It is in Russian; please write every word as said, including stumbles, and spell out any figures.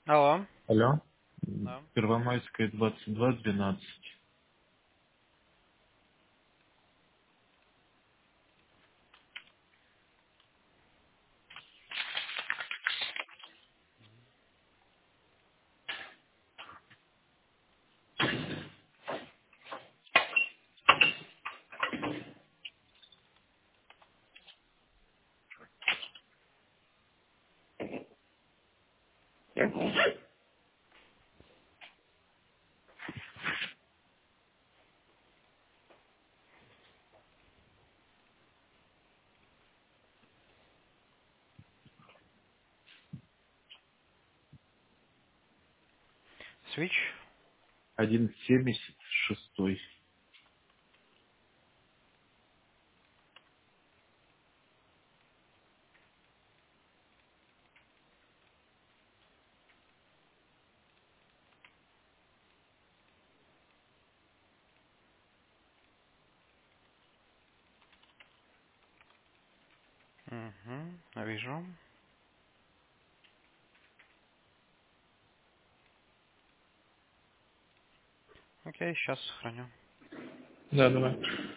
Алло. Алло. Да. Первомайская, двадцать два двенадцать. Switch. один семьдесят шестой. Угу. Вижу. Окей, сейчас сохраню. Да, давай.